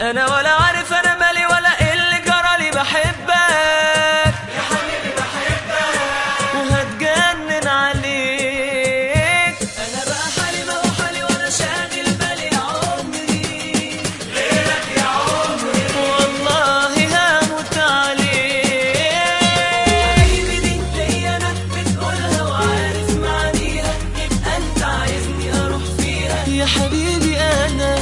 انا ولا عارف انا مالي ولا ايه اللي جرالي. بحبك يا حبيبي بحبك وهتجنن عليك. انا بقى حالي ما هو حالي وانا شاغل بالي يا عمري غيرك يا عمري والله هموت عليك. حبيبي دي ليا انا بتقولها وعارف معانيها، يبقى انت عايزني اروح فيها يا حبيبي. انا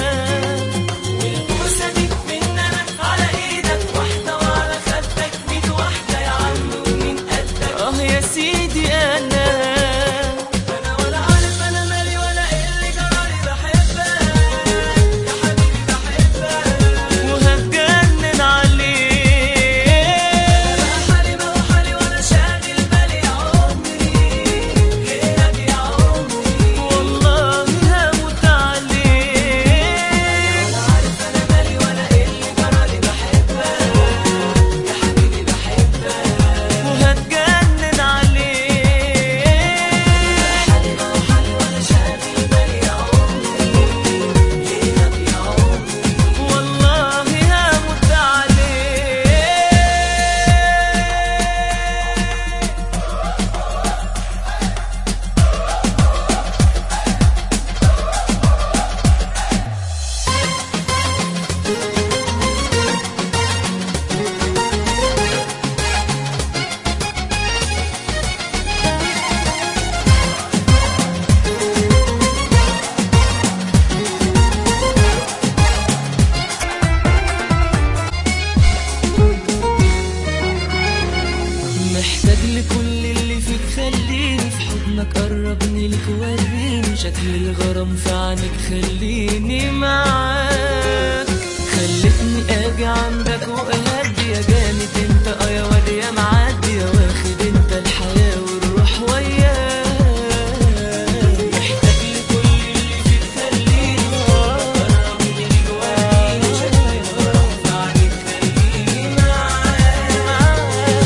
محتاج لكل اللي فيك، خليني في حضنك، قربني لك وريني شكل الغرام في عينك، خليني معاك. خلتني اجي عندك واهدي يا جامد انت يا واد يا معدي يا واخد انت الحياة والروح وياك. محتاج لكل اللي فيك، خليني قربني لك وريني شكل الغرام في عينك، خليني معاك.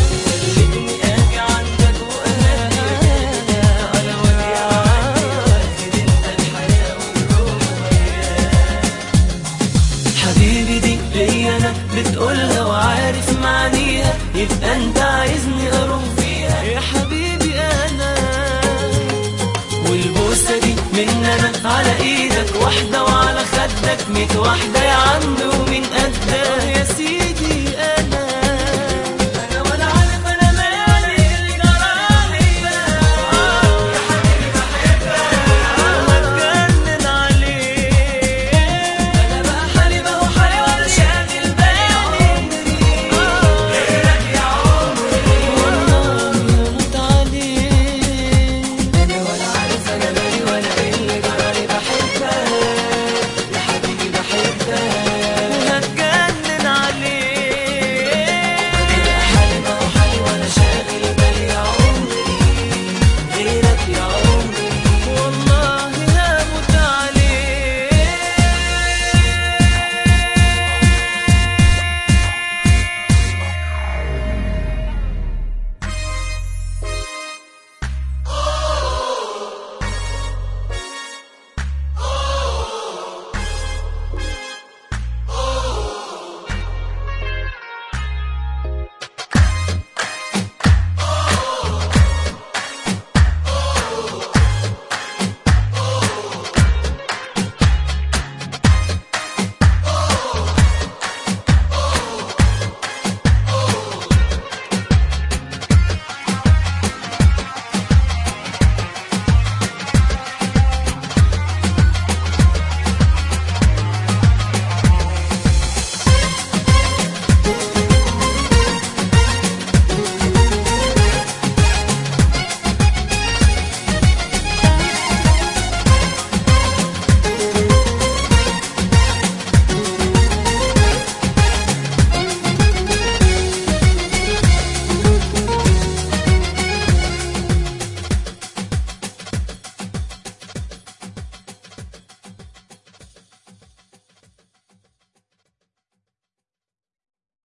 حبيبي دي ليا انا بتقولها وعارف معانيها، يبقى انت عايزني اروح فيها يا حبيبي. انا والبوسه دي من انا على ايدك، واحده وعلى خدك 100 واحده يا عم ومين قدك.